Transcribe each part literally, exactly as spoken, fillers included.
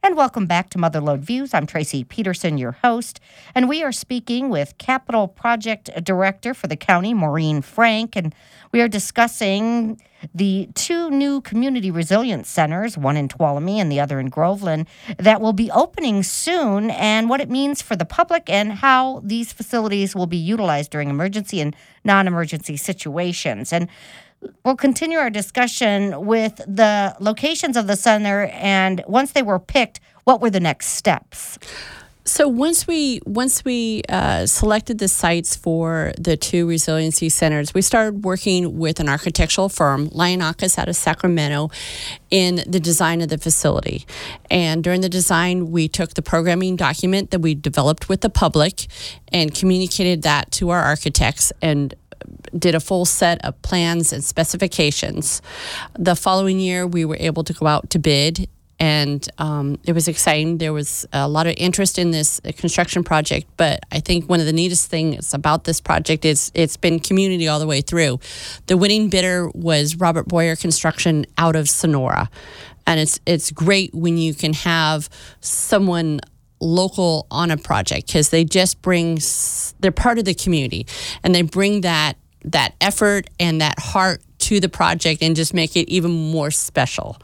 And welcome back to Motherlode Views. I'm Tracy Peterson, your host, and we are speaking with Capital Project Director for the county, Maureen Frank, and we are discussing the two new community resilience centers, one in Tuolumne and the other in Groveland, that will be opening soon, and what it means for the public and how these facilities will be utilized during emergency and non-emergency situations. And we'll continue our discussion with the locations of the center, and once they were picked, what were the next steps? So once we once we uh, selected the sites for the two resiliency centers, we started working with an architectural firm, Lionakis out of Sacramento, in the design of the facility. And during the design, we took the programming document that we developed with the public and communicated that to our architects and did a full set of plans and specifications. The following year, we were able to go out to bid, and um, it was exciting. There was a lot of interest in this construction project, but I think one of the neatest things about this project is it's been community all the way through. The winning bidder was Robert Boyer Construction out of Sonora, and it's it's great when you can have someone local on a project because they just bring, they're part of the community, and they bring that that effort and that heart to the project and just make it even more special.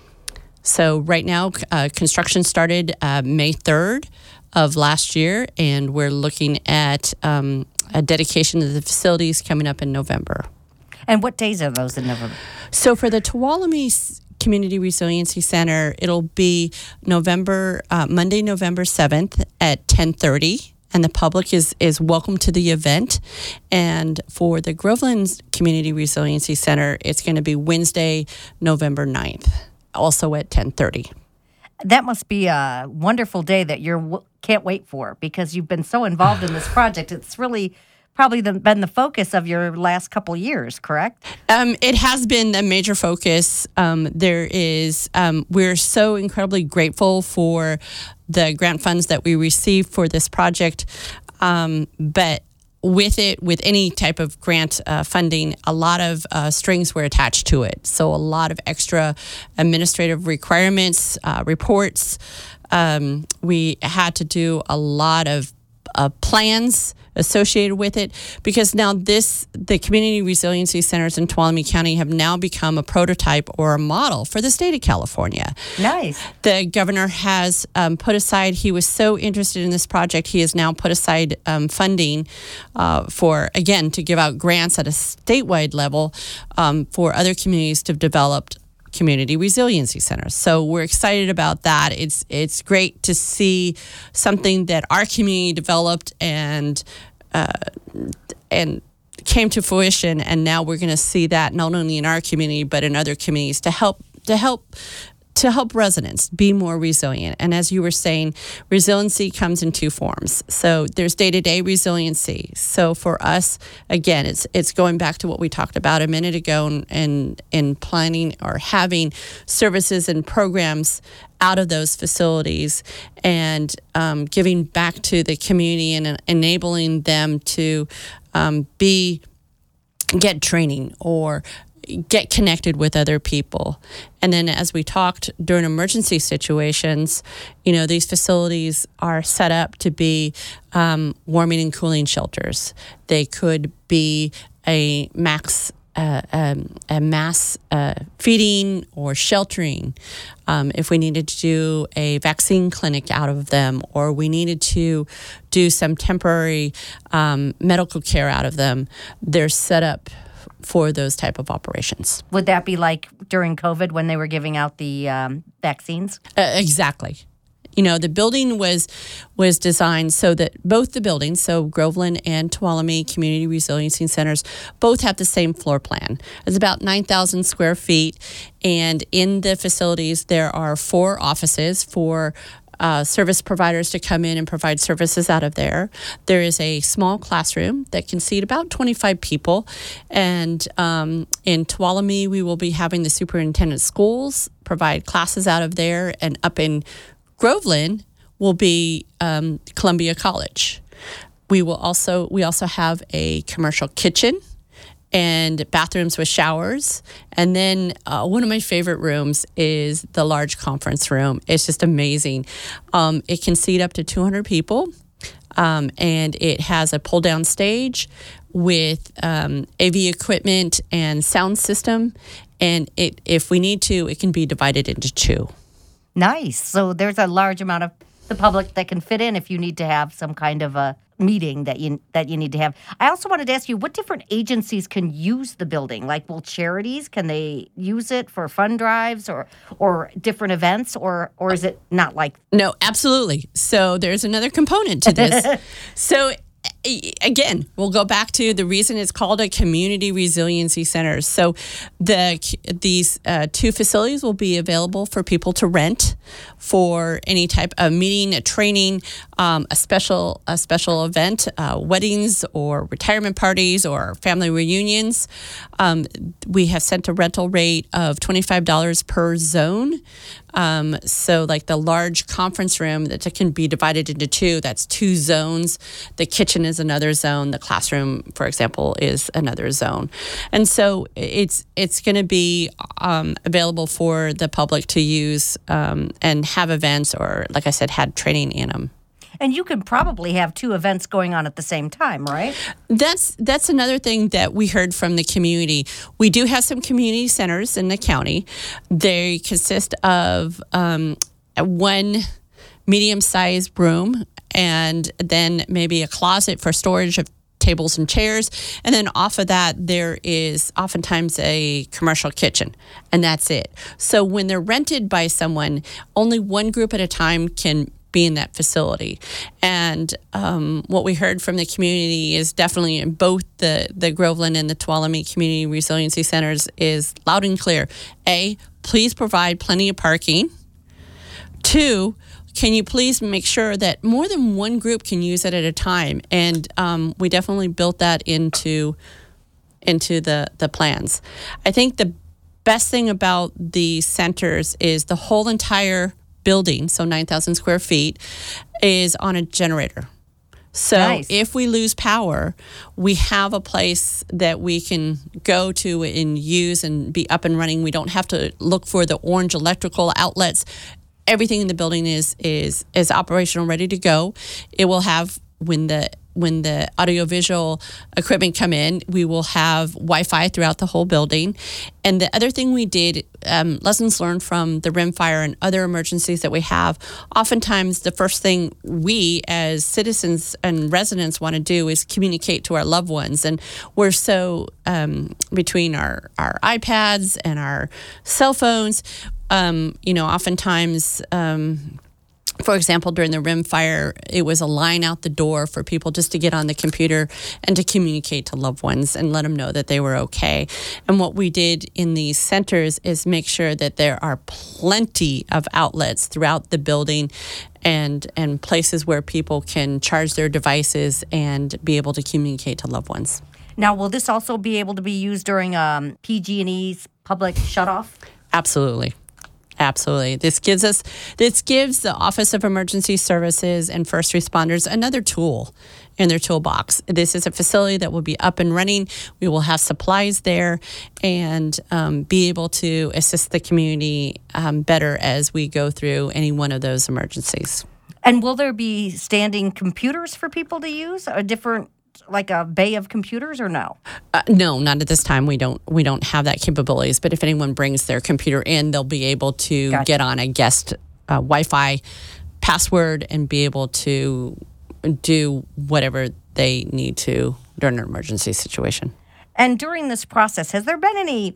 So right now, uh, construction started uh, May third of last year, and we're looking at um, a dedication of the facilities coming up in November. And what days are those in November? So for the Tuolumne Community Resiliency Center, it'll be November, uh, Monday, November seventh at ten thirty. And the public is, is welcome to the event. And for the Groveland Community Resiliency Center, it's going to be Wednesday, November ninth, also at ten thirty. That must be a wonderful day that you can't wait for, because you've been so involved in this project. It's really probably the, been the focus of your last couple years, correct? Um, it has been a major focus. Um, there is, um, we're so incredibly grateful for the grant funds that we received for this project. Um, but with it, with any type of grant uh, funding, a lot of uh, strings were attached to it. So a lot of extra administrative requirements, uh, reports. Um, we had to do a lot of uh, plans associated with it, because now this the community resiliency centers in Tuolumne County have now become a prototype or a model for the state of California. Nice. The governor has um, put aside, he was so interested in this project, he has now put aside um, funding uh, for, again, to give out grants at a statewide level um, for other communities to develop community resiliency centers. So we're excited about that. It's it's great to see something that our community developed and uh, and came to fruition, and now we're going to see that not only in our community but in other communities to help to help to help residents be more resilient. And as you were saying, resiliency comes in two forms. So there's day-to-day resiliency. So for us, again, it's it's going back to what we talked about a minute ago in, in, in planning or having services and programs out of those facilities and um, giving back to the community and enabling them to um, be get training or get connected with other people. And then as we talked during emergency situations, you know, these facilities are set up to be um, warming and cooling shelters. They could be a max Uh, um, a mass uh, feeding or sheltering, um, if we needed to do a vaccine clinic out of them, or we needed to do some temporary um, medical care out of them, they're set up for those type of operations. Would that be like during COVID when they were giving out the um, vaccines? Uh, exactly. You know, the building was was designed so that both the buildings, so Groveland and Tuolumne Community Resiliency Centers, both have the same floor plan. It's about nine thousand square feet, and in the facilities there are four offices for Uh, service providers to come in and provide services out of there. There is a small classroom that can seat about twenty-five people. And um, in Tuolumne, we will be having the superintendent schools provide classes out of there. And up in Groveland will be um, Columbia College. We will also we also have a commercial kitchen and bathrooms with showers. And then uh, one of my favorite rooms is the large conference room. It's just amazing. Um, it can seat up to two hundred people, um, and it has a pull-down stage with um, A V equipment and sound system. And it, if we need to, it can be divided into two. Nice. So there's a large amount of the public that can fit in if you need to have some kind of a meeting that you that you need to have. I also wanted to ask you, what different agencies can use the building? Like, will charities, can they use it for fund drives or or different events, or or is it not like? No, absolutely. So there's another component to this. So again, we'll go back to the reason it's called a community resiliency center. So the these uh, two facilities will be available for people to rent for any type of meeting, a training, um, a special a special event, uh, weddings or retirement parties or family reunions. Um, we have set a rental rate of twenty-five dollars per zone. Um, so like the large conference room that can be divided into two, that's two zones. The kitchen is another zone. The classroom, for example, is another zone. And so it's it's going to be um, available for the public to use um, and have events, or like I said, had training in them. And you can probably have two events going on at the same time, right? That's that's another thing that we heard from the community. We do have some community centers in the county. They consist of um, one medium-sized room and then maybe a closet for storage of tables and chairs. And then off of that, there is oftentimes a commercial kitchen, and that's it. So when they're rented by someone, only one group at a time can be in that facility. And um, what we heard from the community is definitely in both the, the Groveland and the Tuolumne Community Resiliency Centers is loud and clear. A, please provide plenty of parking. Two, can you please make sure that more than one group can use it at a time? And um, we definitely built that into into the, the plans. I think the best thing about the centers is the whole entire building, so nine thousand square feet, is on a generator. So nice. If we lose power, we have a place that we can go to and use and be up and running. We don't have to look for the orange electrical outlets. Everything in the building is is is operational, ready to go. It will have, when the when the audiovisual equipment come in, we will have Wi-Fi throughout the whole building. And the other thing we did, um, lessons learned from the rim fire and other emergencies that we have, oftentimes the first thing we as citizens and residents want to do is communicate to our loved ones. And we're so, um, between our, our iPads and our cell phones, um, you know, oftentimes, um, for example, during the rim fire, it was a line out the door for people just to get on the computer and to communicate to loved ones and let them know that they were okay. And what we did in these centers is make sure that there are plenty of outlets throughout the building and and places where people can charge their devices and be able to communicate to loved ones. Now, will this also be able to be used during um, P G and E's public shutoff? Absolutely. Absolutely. This gives us, this gives the Office of Emergency Services and First Responders another tool in their toolbox. This is a facility that will be up and running. We will have supplies there and um, be able to assist the community um, better as we go through any one of those emergencies. And will there be standing computers for people to use? A different, like a bay of computers, or no? Uh, no, not at this time. We don't we don't have that capabilities. But if anyone brings their computer in, they'll be able to Gotcha. get on a guest uh, Wi-Fi password and be able to do whatever they need to during an emergency situation. And during this process, has there been any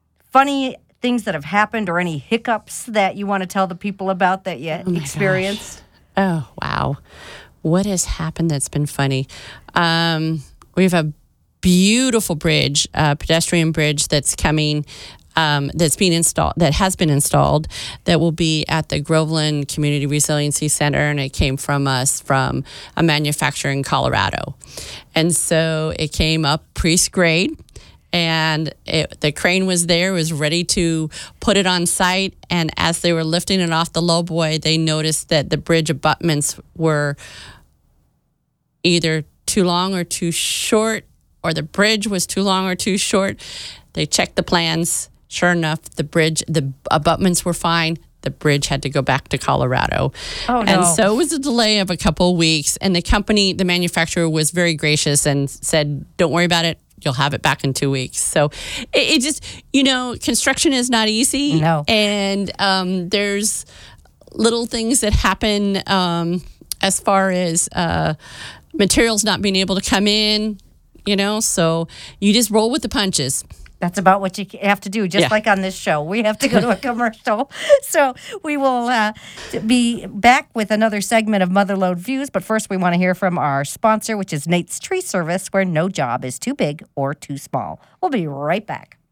funny things that have happened or any hiccups that you want to tell the people about that you Oh experienced? Gosh. Oh, wow. What has happened that's been funny? Um, we have a beautiful bridge, a pedestrian bridge that's coming, um, that's being installed, that has been installed, that will be at the Groveland Community Resiliency Center, and it came from us from a manufacturer in Colorado. And so it came up pre-grade, and it, the crane was there, was ready to put it on site. And as they were lifting it off the lowboy, they noticed that the bridge abutments were either too long or too short, or the bridge was too long or too short. They checked the plans. Sure enough, the bridge, the abutments were fine. The bridge had to go back to Colorado. Oh, no. And so it was a delay of a couple of weeks. And the company, the manufacturer, was very gracious and said, don't worry about it. You'll have it back in two weeks. So it, it just, you know, construction is not easy. No. And um, there's little things that happen um, as far as uh, materials not being able to come in, you know, so you just roll with the punches. That's about what you have to do, just Yeah. like on this show. We have to go to a commercial. So we will uh, be back with another segment of Motherlode Views. But first, we want to hear from our sponsor, which is Nate's Tree Service, where no job is too big or too small. We'll be right back.